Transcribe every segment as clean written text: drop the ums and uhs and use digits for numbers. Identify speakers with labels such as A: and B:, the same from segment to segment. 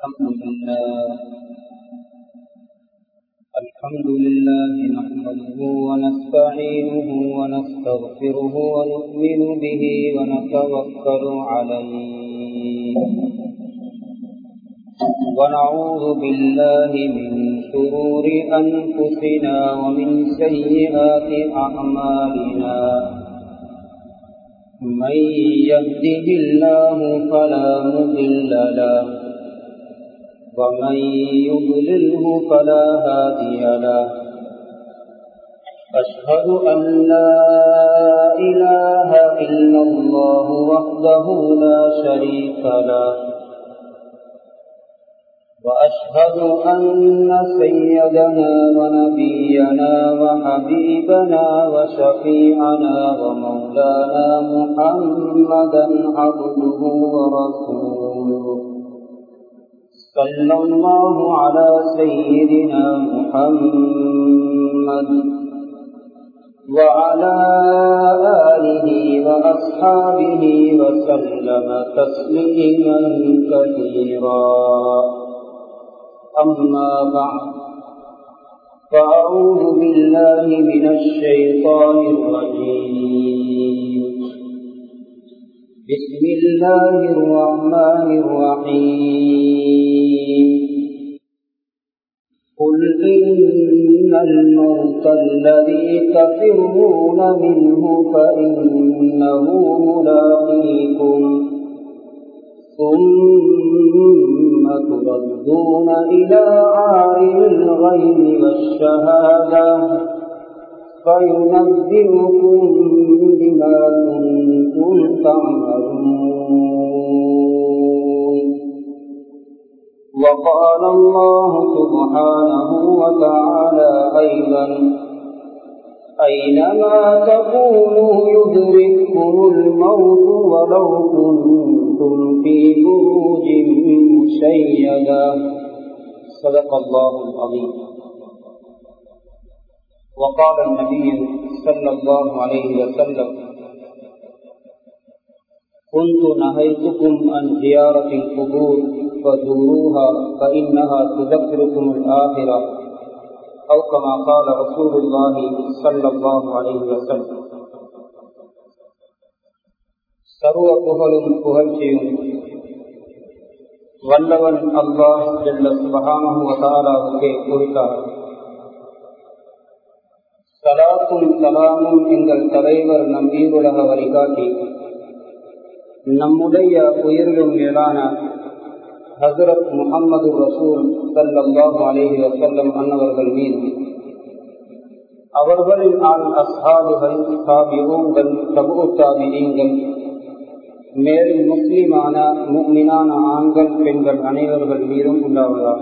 A: الحمد لله نحمده ونستعينه ونستغفره ونؤمن به ونتوكل عليه ونعوذ بالله من شرور أنفسنا ومن سيئات أعمالنا من يهده الله فلا مضل له ومن يضلله فلا هادي له أشهد أن لا إله إلا الله وحده لا شريك له وأشهد أن سيدنا ونبينا وحبيبنا وشفيعنا ومولانا محمدا عبده ورسوله صلى الله على سيدنا محمد وعلى آله وأصحابه وسلم تسليما كثيرا أما بعد فأعوذ بالله من الشيطان الرجيم بسم الله الرحمن الرحيم قل إن الموت الذي تفرون منه فإنه ملاقيكم ثم تردون إلى عالم الغيب والشهادة فينبئكم بما كنتم تعملون وقال الله سبحانه وتعالى أيضا أينما تكونوا يدرككم الموت ولو كنتم في بروج مشيدة صدق الله العظيم وقال النبي صلى الله عليه وسلم كنت نهيتكم عن زيارة القبور فزوروها فإنها تذكركم الآخرة أو كما قال رسول الله صلى الله عليه وسلم சர்வ புகழும் புகழ்ச்சியும் வல்லவன் அல்லாஹ் ஜல்ல சுப்ஹானஹு வ தஆலாவுக்கே உரித்தார். ஸலாத்தும் ஸலாமும் எங்கள் தலைவர் நம் ஈருலக வழிகாட்டி நம்முடைய உயிரிலும் மேலான ஹஸரத் முஹம்மது ரசூல் ஸல்லல்லாஹு அலைஹி வஸல்லம் அன்னவர்கள் மீது, அவர்களின் அஸ்ஹாபுகள், தாபிஊன்கள், தபூ தாபிஈன்கள், மேலும் முஸ்லிமான முஃமினான ஆண்கள் பெண்கள் அனைவர்கள் மீதும் உண்டாவதாக.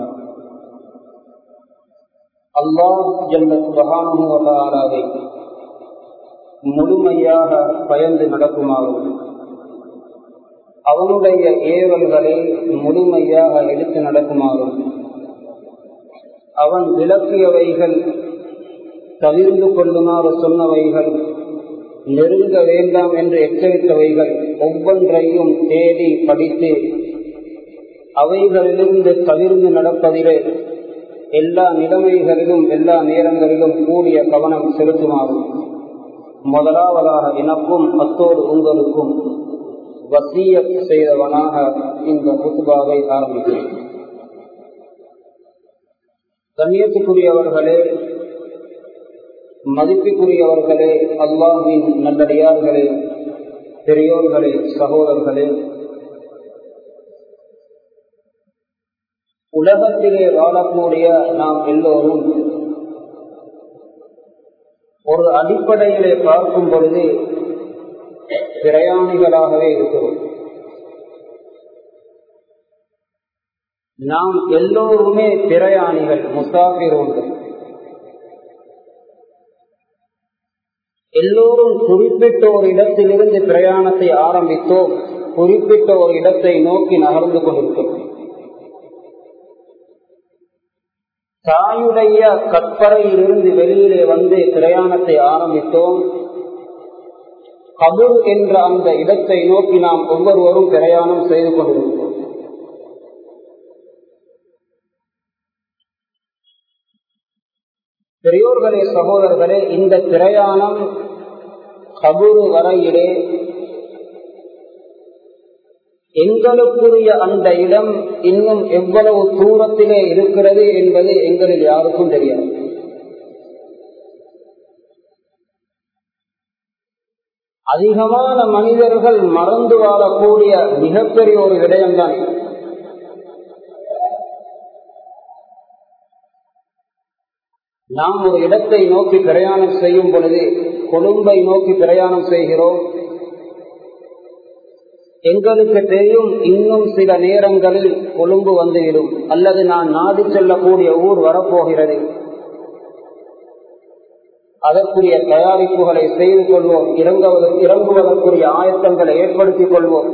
A: அல்லாஹ் ஜல்ல சுப்ஹானஹு வ தஆலாவை முழுமையாக பயந்து நடக்குமாறும், அவனுடைய ஏவல்களை முழுமையாக எடுத்து நடக்குமாறும், அவன் விலக்கியவைகள் தவிர்ந்து கொள்ளுமாறு சொன்னவைகள், நெருங்க வேண்டாம் என்று எச்சரித்தவைகள் ஒவ்வொன்றையும் தேடி படித்து அவைகளிலிருந்து தவிர்ந்து நடப்பதிலே எல்லா நிலைமைகளிலும் எல்லா நேரங்களிலும் கூடிய கவனம் செலுத்துமாறும் முதலாவதாக எனக்கும் அத்தோடு உங்களுக்கும் வசியத் செய்தவனாக இந்த குத்பாவை ஆரம்பிக்கிறேன். கண்ணியத்துக்குரியவர்களே, மதிப்புக்குரியவர்களே, அல்லாஹ்வின் நல்லடியார்களே, பெரியோர்களே, சகோதரர்களே, உலகத்திலே வாழக்கூடிய நாம் எல்லோரும் ஒரு அடிப்படையிலே பார்க்கும் பொழுது பிரயாணிகளாகவே இருக்கிறோம். நாம் எல்லோருமே பிரயாணிகள், முசாஃபிரோர்கள். எல்லோரும் குறிப்பிட்ட ஒரு இடத்திலிருந்து பிரயாணத்தை ஆரம்பித்தோம், குறிப்பிட்ட ஒரு இடத்தை நோக்கி நகர்ந்து கொண்டிருக்கிறோம். தாயுடைய கற்பறையிலிருந்து வெளியிலே வந்து பிரயாணத்தை ஆரம்பித்தோம். கபர் என்ற அந்த இடத்தை நோக்கி நாம் ஒவ்வொருவரும் பிரயாணம் செய்து கொண்டிருக்கிறோம். பெரியோர்களே, சகோதரர்களே, இந்த பிரயாணம் கபூர் வரையிலே எங்களுக்குரிய அந்த இடம் இன்னும் எவ்வளவு தூரத்திலே இருக்கிறது என்பது எங்களில் யாருக்கும் தெரியாது. அதிகமான மனிதர்கள் மறந்து வாழக்கூடிய மிகப்பெரிய ஒரு விடயம்தான். நாம் ஒரு இடத்தை நோக்கி பிரயாணம் செய்யும் பொழுது, கொழும்பை நோக்கி பிரயாணம் செய்கிறோம், எங்களுக்கு தெரியும் இன்னும் சில நேரங்களில் கொழும்பு வந்துவிடும், அல்லது நான் நாடி செல்லக்கூடிய ஊர் வரப்போகிறது. அதற்குரிய தயாரிப்புகளை செய்து கொள்வோம், இறங்குவதற்குரிய ஆயத்தங்களை ஏற்படுத்திக் கொள்வோம்.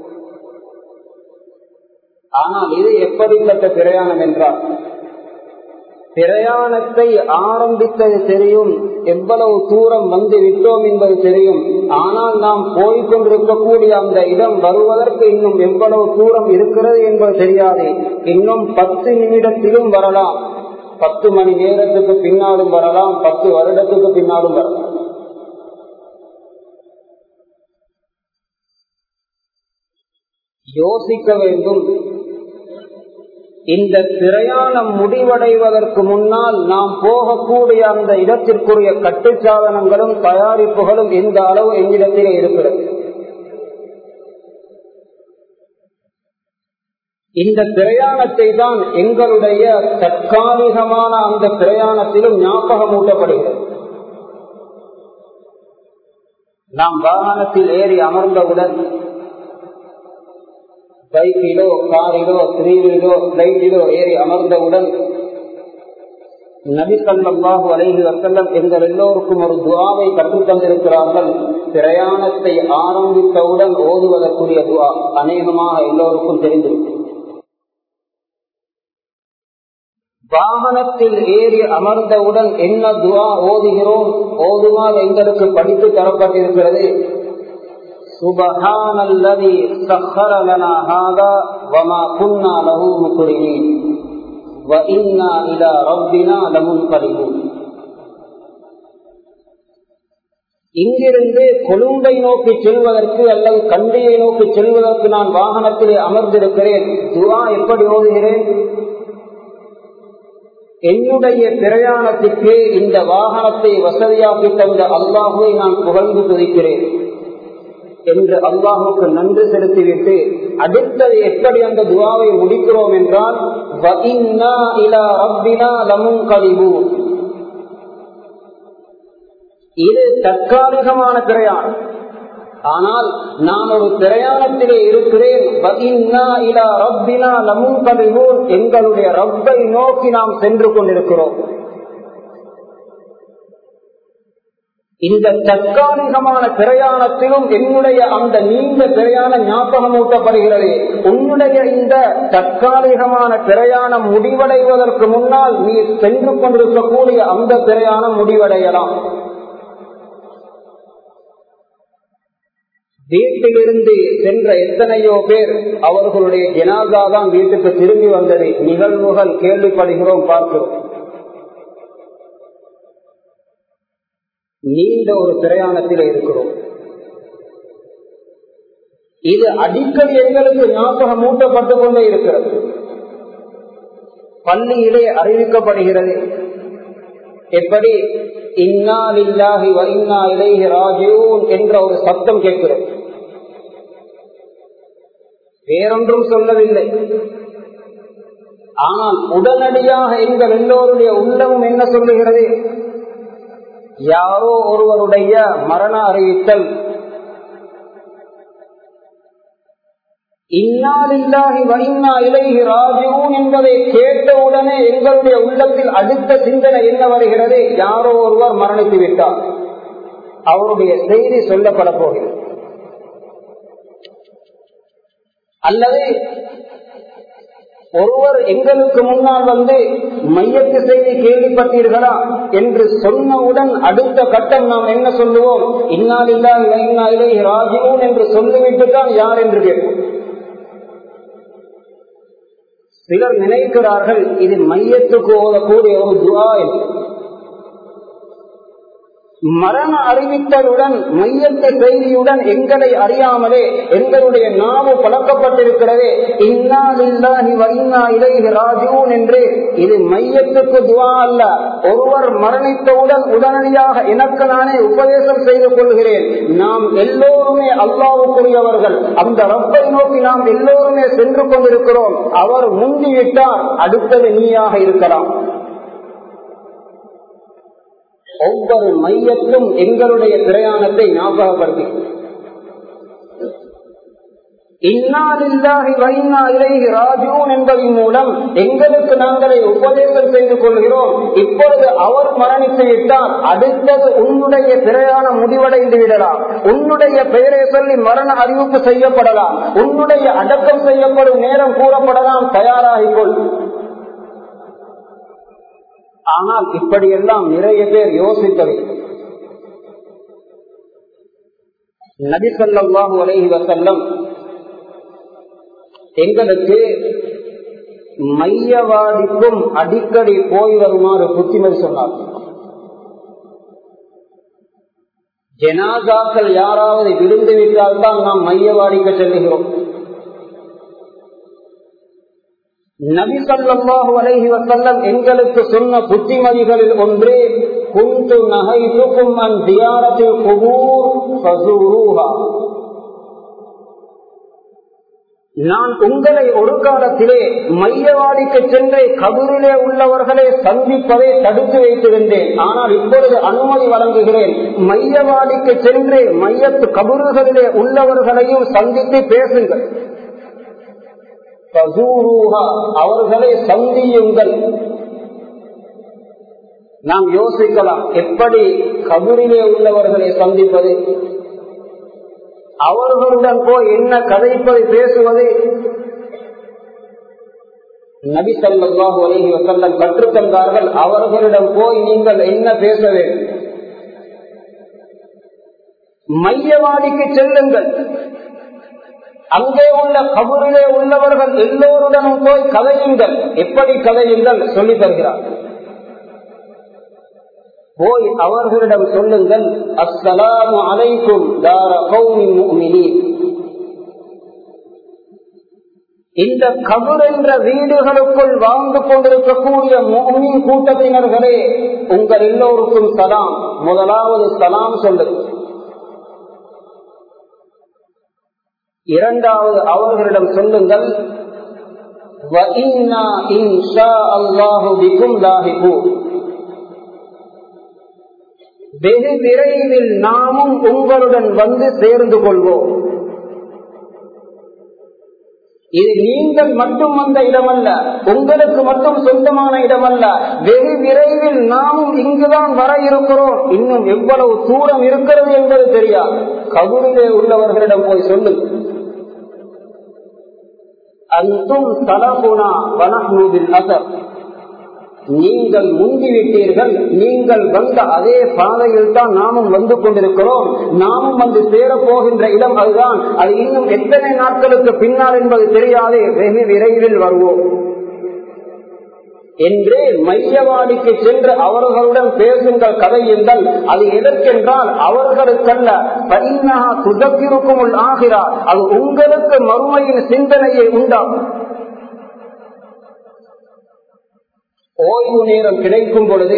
A: ஆனால் இது எப்படிப்பட்ட பிரயாணம் என்றால், பிரயாணத்தை ஆரம்பித்தது தெரியும், எவ்வளவு தூரம் வந்து விட்டோம் என்பது தெரியும். ஆனால் நாம் போய்கொண்டிருக்கக்கூடிய அந்த இடம் வருவதற்கு இன்னும் எவ்வளவு தூரம் இருக்கிறது என்பது தெரியாது. இன்னும் 10 நிமிடத்திலும் வரலாம், 10 மணி நேரத்துக்கு பின்னாலும் வரலாம், 10 வருடத்துக்கு பின்னாலும் வரலாம். யோசிக்க வேண்டும். இந்த பிரயாணம் முடிவடைவதற்கு முன்னால் நாம் போகக்கூடிய அந்த இடத்திற்குரிய கட்டுச்சாதனங்களும் தயாரிப்புகளும் எந்த அளவு எங்கிடத்திலே இருக்கிறது. இந்த பிரயாணத்தை தான் எங்களுடைய தற்காலிகமான அந்த பிரயாணத்திலும் ஞாபகமூட்டப்படுகிறது. நாம் வாகனத்தில் ஏறி அமர்ந்தவுடன் பைக்கிலோ, காரிலோ, 3-வீலோ, பிளைட்டிலோ ஏறி அமர்ந்தவுடன் நபி ஸல்லல்லாஹு அலைஹி வஸல்லம் எங்கள் எல்லோருக்கும் ஒரு துஆவை கற்றுத் தந்திருக்கிறார்கள். பிரயாணத்தை ஆரம்பித்தவுடன் ஓதுவதற்குரிய துஆ அநேகமாக எல்லோருக்கும் தெரிந்திருக்கும். வாகனத்தில் ஏறி அமர்ந்தவுடன் என்ன துஆ ஓதுகிறோம், ஓதுமாறு எங்களுக்கு படித்து தரப்பட்டிருக்கிறது. சுப்ஹானல்லதி சக்கர லனா ஹாதா வமா குன்னா லஹு முக்ரினீன் வ இன்னா இலா ரப்பினா லமுன்கலிபூன். இங்கிருந்து கொழும்பை நோக்கி செல்வதற்கு அல்லது கண்டியை நோக்கி செல்வதற்கு நான் வாகனத்திலே அமர்ந்திருக்கிறேன். துஆ எப்படி ஓதுகிறேன்? என்னுடைய பிரயாணத்திற்கு இந்த வாகனத்தை வசதியாக்கி தந்த அல்லாஹுவை நான் புகழ்ந்து துதிக்கிறேன் என்று அல்லாஹுக்கு நன்றி செலுத்திவிட்டு அடுத்தது எப்படி அந்த துஆவை முடிக்கிறோம் என்றால், வ இன்னா இலா ரப்பினா லமுன்கலிபூன். இது தற்காலிகமான பிரயாணம். ஆனால் நான் ஒரு பிரயாணத்திலே இருக்கிறேன். வ இன்னா இலா ரப்பினா லமுன்கலிபூன். எங்களுடைய ரப்பை நோக்கி நாம் சென்று கொண்டிருக்கிறோம். இந்த தற்காலிகமான பிரயாணத்திலும் என்னுடைய அந்த நீண்ட பிரயாணம் ஞாபகமூட்டப்படுகிறது. உன்னுடைய இந்த தற்காலிகமான பிரயாணம் முடிவடைவதற்கு முன்னால் நீ சென்று கொண்டிருக்கக்கூடிய அந்த பிரயாணம் முடிவடையலாம். வீட்டிலிருந்து சென்ற எத்தனையோ பேர் அவர்களுடைய ஜனாஸா தான் வீட்டுக்கு திரும்பி வந்தது. நிகழ்வுகள் கேள்விப்படுகிறோம், பார்க்கிறோம். நீண்ட ஒரு பிரயாணத்தில் இருக்கிறோம். இது அடிக்கடி எங்களுக்கு ஞாபகம் மூட்டப்பட்டுக் கொண்டே இருக்கிறது. பள்ளியிலே அறிவிக்கப்படுகிறது. எப்படி? இன்னா லில்லாஹி வ இன்னா இலைஹி ராஜிஊன் என்ற ஒரு சத்தம் கேட்கிறது. வேறொன்றும் சொல்லவில்லை. ஆனால் உடனடியாக எங்கள் எல்லோருடைய உள்ளமும் என்ன சொல்லுகிறது? யாரோ ஒருவருடைய மரண அறிவித்தல். இன்னா லில்லாஹி வ இன்னா இலைஹி ராஜிஊன் என்பதை கேட்டவுடனே எங்களுடைய உள்ளத்தில் அடுத்த சிந்தனை என்ன வருகிறது? யாரோ ஒருவர் மரணித்து விட்டார், அவருடைய செய்தி சொல்லப்பட போகிறது. அல்லது ஒருவர் எங்களுக்கு முன்னால் வந்து மையத்து செய்தி கேள்விப்பட்டீர்களா என்று சொன்னவுடன் அடுத்த கட்டம் நாம் என்ன சொல்லுவோம்? இன்னா லில்லாஹி வ இன்னா இலைஹி ராஜிஊன் என்று சொல்லிவிட்டு தான் யார் என்று கேட்போம். சிலர் நினைக்கிறார்கள் இது மையத்துக்கு ஓதக்கூடிய ஒரு துஆ என்று. மரண அறிவித்தலுடன் மையத்தை செய்தியுடன் எங்களை அறியாமலே எங்களுடைய நாவு பழக்கப்பட்டிருக்கிறதே இன்னா லில்லாஹி வ இன்னா இலைஹி ராஜிஊன் என்று. இது மையத்துக்கு துஆ அல்ல. ஒருவர் மரணித்தவுடன் உடனடியாக எனக்கு நானே உபதேசம் செய்து கொள்கிறேன். நாம் எல்லோருமே அல்லாஹ்வுக்குரியவர்கள். அந்த ரப்பை நோக்கி நாம் எல்லோருமே சென்று கொண்டிருக்கிறோம். அவர் முந்திவிட்டார், அடுத்தது நீயாக இருக்கலாம். ஒவ்வொரு மையத்தும் எங்களுடைய பிரயாணத்தை ஞாபகப்படுத்தி இன்னா லில்லாஹி வ இன்னா இலைஹி ராஜிஊன் என்பதன் மூலம் எங்களுக்கு நாங்களே உபதேசம் செய்து கொள்கிறோம். இப்பொழுது அவர் மரணித்து விட்டால் அடுத்தது உன்னுடைய பிரயாணம் முடிவடைந்து விடலாம். உன்னுடைய பெயரை சொல்லி மரண அறிவிப்பு செய்யப்படலாம். உன்னுடைய அடக்கம் செய்யப்படும் நேரம் கூறப்படலாம். தயாராகிக்கொள். ஆனால் இப்படியெல்லாம் நிறைய பேர் யோசித்தவை. நபி ஸல்லல்லாஹு அலைஹி வஸல்லம் எங்களுக்கு மையவாடிக்கும் அடிக்கடி போய் வருமாறு புத்திமதி சொன்னார். ஜனாசாக்கள் யாராவது விழுந்து விட்டால் தான் நாம் மையவாடிக்க செல்லுகிறோம். நபி ஸல்லல்லாஹு அலைஹி வஸல்லம் எங்களுக்கு சொன்ன புத்திமதிகளில் ஒன்று குன்து நஹைதுக்கும் அன் ஜியாரத்தில் குபூர் ஃபஸூருஹா. நான் உங்களை ஒரு காலத்திலே மையவாடிக்கு சென்று கபரிலே உள்ளவர்களை சந்திப்பதை தடுத்து வைத்திருந்தேன். ஆனால் இப்பொழுது அனுமதி வழங்குகிறேன். மையவாடிக்கு சென்று மையத்து கபறுகளிலே உள்ளவர்களையும் சந்தித்து பேசுங்கள். அவர்களை சந்தியுங்கள். நாம் யோசிக்கலாம், எப்படி கபரிலே உள்ளவர்களை சந்திப்பது, அவர்களுடன் போய் என்ன கதைப்பது, பேசுவது? நபி ஸல்லல்லாஹு அலைஹி வஸல்லம் கற்றுத் தந்தார்கள். அவர்களிடம் போய் நீங்கள் என்ன பேச வேண்டும்? மையவாடிக்கு செல்லுங்கள். அங்கே உள்ள கபரிலே உள்ளவர்கள் எல்லோருடனும் போய் கதையுங்கள். எப்படி கதையுங்கள் சொல்லி தருகிறார். போய் அவர்களிடம் சொல்லுங்கள், அஸ்ஸலாமு அலைக்கும் தார கௌமின் முஃமினீன். இந்த கபர் என்ற வீடுகளுக்குள் வாழ்ந்து கொண்டிருக்கக்கூடிய முஃமின் கூட்டத்தினர்களே, உங்கள் எல்லோருக்கும் சலாம். முதலாவது சலாம் சொல்லுங்கள். இரண்டாவது அவர்களிடம் சொல்லுங்கள், வ இன்னா இன்ஷா அல்லாஹு பிகும் லாஹிகூன். வெகு விரைவில் நாமும் உங்களுடன் வந்து சேர்ந்து கொள்வோம். இது நீங்கள் மட்டும் வந்த இடமல்ல, உங்களுக்கு மட்டும் சொந்தமான இடமல்ல. வெகு விரைவில் நாமும் இங்குதான் வர இருக்கிறோம். இன்னும் எவ்வளவு தூரம் இருக்கிறது என்பது தெரியாது. கபரிலே உள்ளவர்களிடம் போய் சொல்லுங்கள், அன்தும் தலகுனா வனஹ்னு பில் அஸர். நீங்கள் முந்திவிட்டீர்கள். நீங்கள் வந்த அதே பாதையில் தான் நாமும் வந்து கொண்டிருக்கிறோம். நாமும் வந்து சேரப் போகின்ற இடம் அதுதான். அது இன்னும் எத்தனை நாட்களுக்கு பின்னால் என்பது தெரியாது. வெகு விரைவில் வருவோம் என்று மையவாடிக்கு சென்று அவர்களுடன் பேசுங்கள், கதையுங்கள். அது எதற்கென்றால் அவர்களுக்கல்ல, பைன்னஹா துதக்கிருக்குமுல் ஆகிரா. அது உங்களுக்கு மறுமையின் சிந்தனையை உண்டாகும். ஓய்வு நேரம் கிடைக்கும் பொழுது,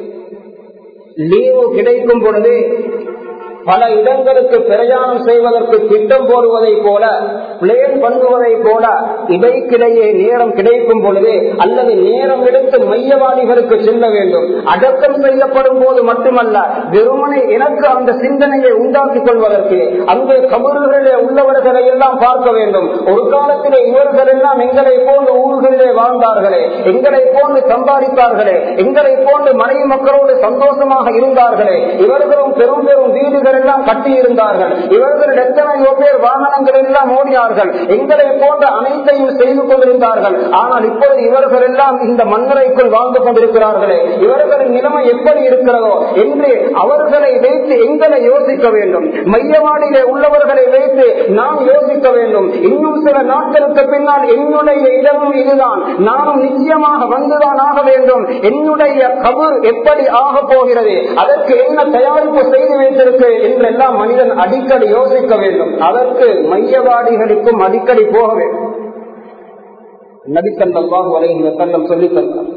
A: லீவு கிடைக்கும் பொழுது பல இடங்களுக்கு பிரயாணம் செய்வதற்கு திட்டம் போடுவதை போல, பிளேன் பண்ணுவதை போல இடைக்கிடையே நேரம் கிடைக்கும் பொழுது, அல்லது நேரம் எடுத்து மையவாடிகளுக்கு செல்ல வேண்டும். அடக்கம் செய்யப்படும் போது மட்டுமல்ல, வெறுமனை எனக்கு அந்த சிந்தனையை உண்டாக்கிக் கொள்வதற்கு அங்கே கபறுகளிலே உள்ளவர்களை எல்லாம் பார்க்க வேண்டும். ஒரு காலத்திலே இவர்கள் எல்லாம் எங்களை போன்று ஊர்களிலே வாழ்ந்தார்களே, எங்களை போன்று சம்பாதித்தார்களே, எங்களை போன்று மனைவி மக்களோடு சந்தோஷமாக இருந்தார்களே, இவர்களும் பெரும் பெரும் வீடுகள் எல்லாம் கட்டி இருந்தார்கள், இவர்கள் எத்தனையோ பேர் வாகனங்கள் எல்லாம் ஓடினார்கள், எங்களை போன்ற அனைத்தையும் செய்து கொண்டிருந்தார்கள். ஆனால் இப்பொழுது இவர்கள் எல்லாம் இந்த மண்ணறைக்குள் வாழ்ந்து கொண்டிருக்கிறார்களே, இவர்களின் நிலைமை எப்படி இருக்கிறதோ என்று அவர்களை வைத்து எங்களை யோசிக்க வேண்டும். மையவாடியிலே உள்ளவர்களை வைத்து நாம் யோசிக்க வேண்டும். இன்னும் சில நாட்களுக்கு பின்னால் என்னுடைய இடமும் இதுதான், நானும் நிச்சயமாக வந்துதான் ஆக வேண்டும், என்னுடைய கபர் எப்படி ஆக போகிறது, அதற்கு என்ன தயாரிப்பு செய்து வைத்திருக்கு என்றெல்லாம் மனிதன் அடிக்கடி யோசிக்க வேண்டும். அதற்கு மையவாடிகளுக்கும் அடிக்கடி போக வேண்டும். நபி ஸல்லல்லாஹு அலைஹி வஸல்லம் சொல்லித் தந்தார்,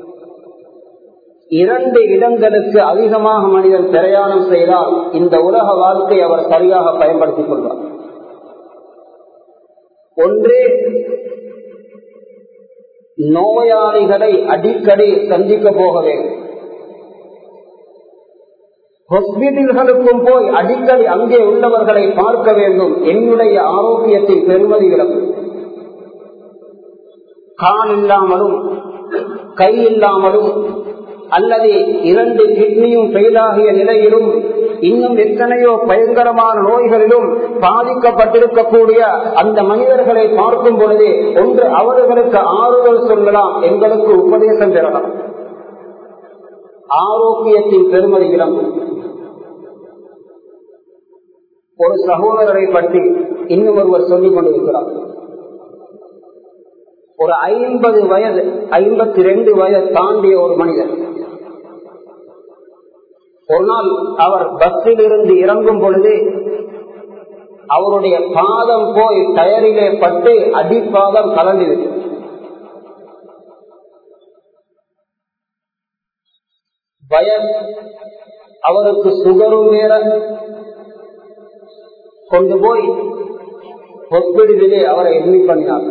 A: 2 இடங்களுக்கு அதிகமாக மனிதன் பிரயாணம் செய்தால் இந்த உலக வாழ்க்கை அவர் சரியாக பயன்படுத்திக் கொள்வார். ஒன்று, நோயாளிகளை அடிக்கடி சந்திக்க போக வேண்டும். ஹாஸ்பிட்டல்களுக்கும் போய் அடிக்கடி அங்கே உள்ளவர்களை பார்க்க வேண்டும். என்னுடைய ஆரோக்கியத்தின் பெருமதி விளக்கும். கால் இல்லாமலும் கை இல்லாமலும் அல்லது 2 கிட்னியும் ஃபெயிலாகிய நிலையிலும் இன்னும் எத்தனையோ பயங்கரமான நோய்களிலும் பாதிக்கப்பட்டிருக்கக்கூடிய அந்த மனிதர்களை பார்க்கும் பொழுது ஒன்று அவர்களுக்கு ஆறுதல் சொல்லலாம், எங்களுக்கு உபதேசம் பெறலாம். ஆரோக்கியத்தின் பெருமதி விளங்கும். ஒரு சகோதரரை பற்றி இன்னும் ஒருவர் சொல்லிக் கொண்டிருக்கிறார். ஒரு 50 வயது 52 வயது தாண்டிய ஒரு மனிதர். ஒரு நாள் அவர் பஸ்ஸில் இருந்து இறங்கும் பொழுது அவருடைய பாதம் போய் டயரிலே பட்டு அடிப்பாதம் கலந்தது. வயது அவருக்கு சுகரும் வேற. கொண்டு போய் ஹாஸ்பிட்டலிலே அவரை அட்மிட் பண்ணினார்.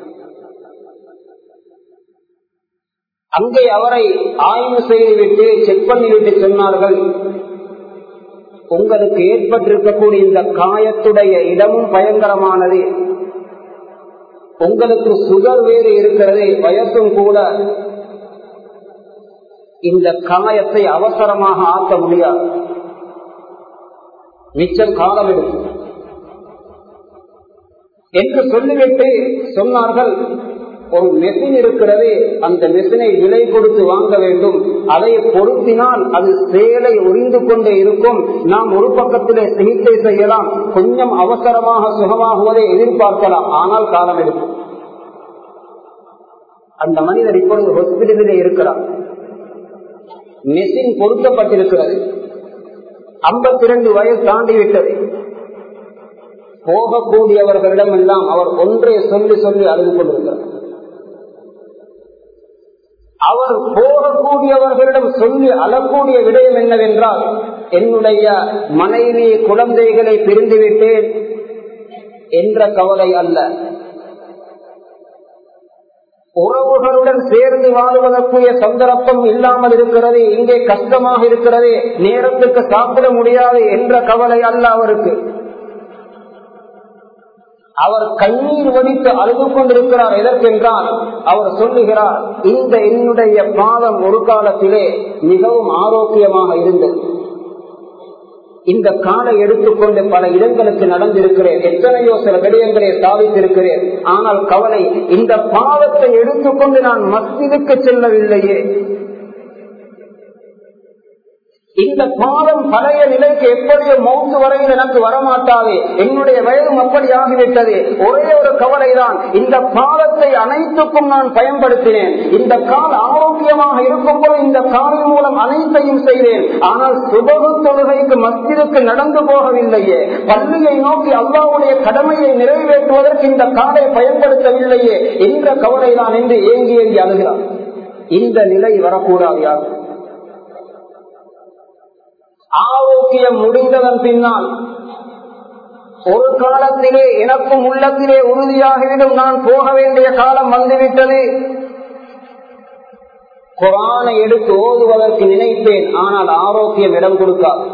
A: அங்கே அவரை ஆய்வு செய்துவிட்டு செக் பண்ணிவிட்டு சொன்னார்கள், உங்களுக்கு ஏற்பட்டிருக்கக்கூடிய இந்த காயத்துடைய இடமும் பயங்கரமானது, உங்களுக்கு சுகர் வேறு இருக்கிறது, வயசும் கூட, இந்த காயத்தை அவசரமாக ஆக்க முடியாது, மிச்சம் காலம் எடுக்கும் என்று சொல்லிவிட்டு சொன்னார்கள், ஒரு மெஷின் இருக்கிறது, அந்த மெஷினை விலை கொடுத்து வாங்க வேண்டும், அதை பொருத்தினால் அது சேலை உறிந்து கொண்டே இருக்கும், நாம் ஒரு பக்கத்திலே சிகிச்சை செய்யலாம், கொஞ்சம் அவசரமாக சுகமாகுவதை எதிர்பார்க்கலாம், ஆனால் காலம் எடுக்கும். அந்த மனிதர் இப்பொழுது ஹாஸ்பிட்டலிலே இருக்கிறார். மெஷின் பொருத்தப்பட்டிருக்கிறது. 52 வயது தாண்டிவிட்டது. போகக்கூடியவர்களிடம் எல்லாம் அவர் ஒன்றே சொல்லி சொல்லி அழுது கொண்டிருக்கிறார். அவர் போகக்கூடியவர்களிடம் சொல்லி அழக்கூடிய விடயம் என்னவென்றால், என்னுடைய மனைவி குழந்தைகளை பிரிந்துவிட்டேன் என்ற கவலை அல்ல, உறவுகளுடன் சேர்ந்து வாழ்வதற்குரிய சந்தர்ப்பம் இல்லாமல் இருக்கிறது, இங்கே கஷ்டமாக இருக்கிறது, நேரத்துக்கு சாப்பிட முடியாது என்ற கவலை அல்ல அவருக்கு. அவர் கண்ணீர் வடித்து அழுது கொண்டிருக்கிறார். எதற்கென்றால் அவர் சொல்லுகிறார், இந்த என்னுடைய பாதம் ஒரு காலத்திலே மிகவும் ஆரோக்கியமாக இருந்தது, இந்த காலை எடுத்துக்கொண்டு பல இடங்களுக்கு நடந்திருக்கிறேன், எத்தனையோ சில விடயங்களை சாதித்திருக்கிறேன், ஆனால் கவலை, இந்த பாதத்தை எடுத்துக்கொண்டு நான் மஸ்ஜிதுக்கு செல்லவில்லையே, இந்த பாதம் பழைய நிலைக்கு எப்படியோ மௌத்து வரையில் எனக்கு வரமாட்டாது, என்னுடைய வயதும் அப்படி ஆகிவிட்டது, ஒரே ஒரு கவலைதான், இந்த பாதத்தை அனைத்துக்கும் நான் பயன்படுத்தினேன், இந்த கால் ஆரோக்கியமாக இருக்கும் போது இந்த காலின் மூலம் அனைத்தையும் செய்தேன், ஆனால் சுபகு தொழுகைக்கு மஸ்ஜிதுக்கு நடந்து போகவில்லையே, பள்ளியை நோக்கி அல்லாஹ்வுடைய கடமையை நிறைவேற்றுவதற்கு இந்த காலை பயன்படுத்தவில்லையே என்ற கவலைதான் என்று ஏங்கி ஏங்கி அழுகிறார். இந்த நிலை வரக்கூடாது. யார் ஆரோக்கியம் முடிந்ததன் பின்னால் ஒரு காலத்திலே எனக்கும் உள்ளத்திலே உறுதியாகிவிடும், நான் போக வேண்டிய காலம் வந்துவிட்டது, குர்ஆனை எடுத்து ஓதுவதற்கு நினைப்பேன், ஆனால் ஆரோக்கியம் இடம் கொடுக்காது.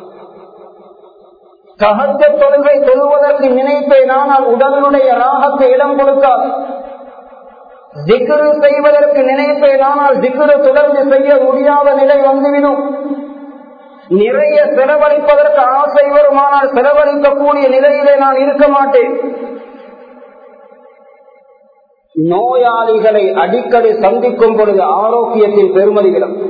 A: தஹஜ்ஜுத் தொழுகை தொழுவதற்கு நினைப்பேன், ஆனால் உடலுடைய ராகத்தை இடம் கொடுக்காது. திக்ரு செய்வதற்கு நினைப்பேன், ஆனால் திக்ரு தொடர்ந்து செய்ய முடியாத நிலை வந்துவிடும். நிறைய செலவழிப்பதற்கு ஆசை வருமானால் செலவழிக்கக்கூடிய நிலையிலே நான் இருக்க மாட்டேன். நோயாளிகளை அடிக்கடி சந்திக்கும் பொழுது ஆரோக்கியத்தின் பெருமதி விளங்கும்.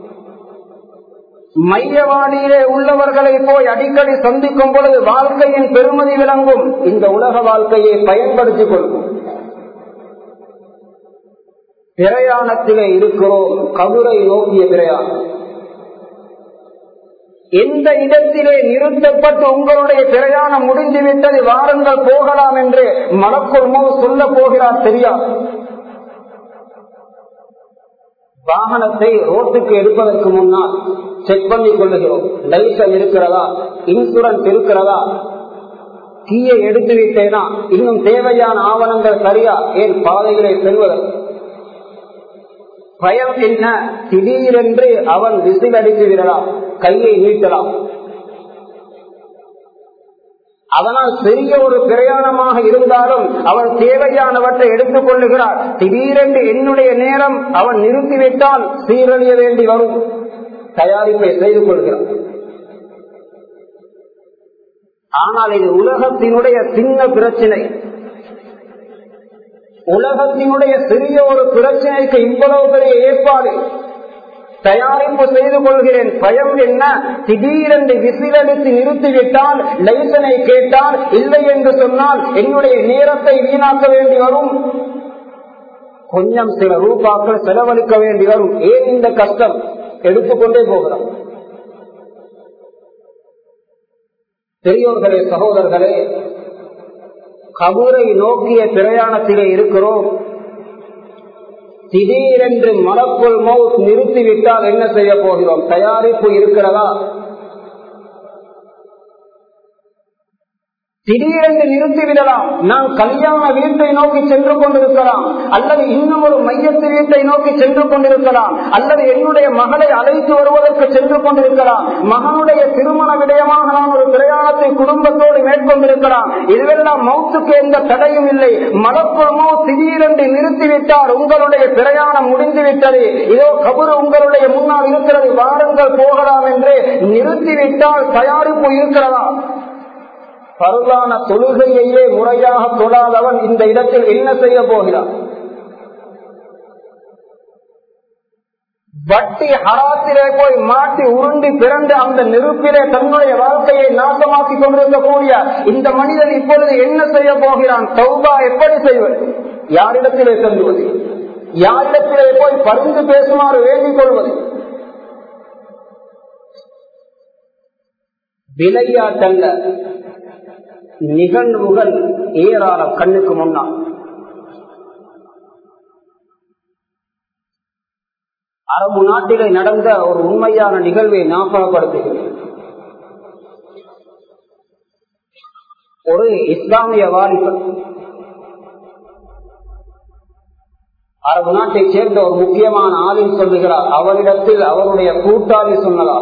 A: மையவாடியிலே உள்ளவர்களை போய் அடிக்கடி சந்திக்கும் பொழுது வாழ்க்கையின் பெருமதி விளங்கும். இந்த உலக வாழ்க்கையை பயன்படுத்திக் கொள்ளும். பிரயாணத்திலே இருக்கிறோம், கபரை நோக்கிய பிரயாணம். எந்த இடத்திலே நிறுத்தப்பட்டு உங்களுடைய பிரயாணம் முடிந்துவிட்டது, வாருங்கள் போகலாம் என்று மலக்குல் மௌத் சொல்ல போகிறார் தெரியாது. வாகனத்தை ரோட்டுக்கு எடுப்பதற்கு முன்னால் செக் பண்ணிக் கொள்ளுகிறோம். லைசன்ஸ் இருக்கிறதா, இன்சூரன்ஸ் இருக்கிறதா, கீயை எடுத்து விட்டேனா, இன்னும் தேவையான ஆவணங்கள் சரியா, ஏன் பாதைகளை செல்வதற்கு. பயம் என்ன, திடீரென்று அவன் விசில் அடித்து விடலாம், கையை நீட்டலாம். அதனால் சிறிய ஒரு பிரயாணமாக இருந்தாலும் அவன் தேவையானவற்றை எடுத்துக் கொள்ளுகிறார். திடீரென்று என்னுடைய நேரம் அவன் நிறுத்திவிட்டால் சீரழிய வேண்டி வரும், தயாரிப்பை செய்து கொள்கிறான். ஆனால் இது உலகத்தினுடைய சின்ன பிரச்சனை. உலகத்தினுடைய சிறிய ஒரு பிரச்சனைக்கு இவ்வளவு பெரிய ஏற்பாடு, தயாரிப்பு செய்து கொள்கிறேன். பயம் என்ன, திடீரென்று விசிலடித்து நிறுத்திவிட்டால், லைசனை கேட்டால், இல்லை என்று சொன்னால் என்னுடைய நேரத்தை வீணாக்க வேண்டி வரும், கொஞ்சம் சில ரூபாக்கள் செலவழிக்க வேண்டி வரும். ஏன் இந்த கஷ்டம், எடுத்துக்கொண்டே போகிறோம். பெரியோர்களே, சகோதரர்களே, கபரை நோக்கிய பிரயாணத்திலே இருக்கிறோம். திடீரென்று மலக்குல் மௌத் நிறுத்திவிட்டால் என்ன செய்ய போகிறோம்? தயாரிப்பு இருக்கிறதா? திடீரென்று நிறுத்திவிடலாம். நாம் கல்யாண வீட்டை நோக்கி சென்று கொண்டிருக்கலாம், அல்லது இன்னும் ஒரு மையத்து வீட்டை நோக்கி சென்று கொண்டிருக்கலாம், அல்லது என்னுடைய மகளை அழைத்து வருவதற்கு சென்று கொண்டிருக்கலாம், மகனுடைய திருமண விடயமாக நாம் ஒரு பிரயாணத்தை குடும்பத்தோடு மேற்கொண்டிருக்கலாம். இதுவெல்லாம் மௌத்துக்கு எந்த தடையும் இல்லை. மலக்குல் மௌத் திடீரென்று நிறுத்திவிட்டால் உங்களுடைய பிரயாணம் முடிந்துவிட்டது, இதோ கபரு உங்களுடைய முன்னால் இருக்கிறது, வாருங்கள் போகலாம் என்று நிறுத்திவிட்டால் தயாரிப்பு இருக்கிறதா? பருவான தொழுகையே முறையாக தொழாதவன் இந்த இடத்தில் என்ன செய்ய போகிறான்? வட்டி ஹராத்திலே போய் மாட்டி உருண்டி பிறந்து அந்த நெருப்பிலே தன்னுடைய வாழ்க்கையை நாசமாக்கி கொண்டிருக்கக்கூடிய இந்த மனிதன் இப்பொழுது என்ன செய்ய போகிறான்? தௌபா எப்படி செய்வது? யாரிடத்திலே செல்வது? யாரிடத்திலே போய் பரிந்து பேசுமாறு வேண்டிக் கொள்வது? விளையாட்டல்ல, நிகழ்வுகள் ஏராளம் கண்ணுக்கு முன்னால். அரபு நாட்டிலே நடந்த ஒரு உண்மையான நிகழ்வை ஞாபகப்படுத்துகிறேன். ஒரு இஸ்லாமிய வாலிபர், அரபு நாட்டை சேர்ந்த ஒரு முக்கியமான ஆளில் சொல்லுகிறார், அவரிடத்தில் அவருடைய கூட்டாளி சொன்னதாக,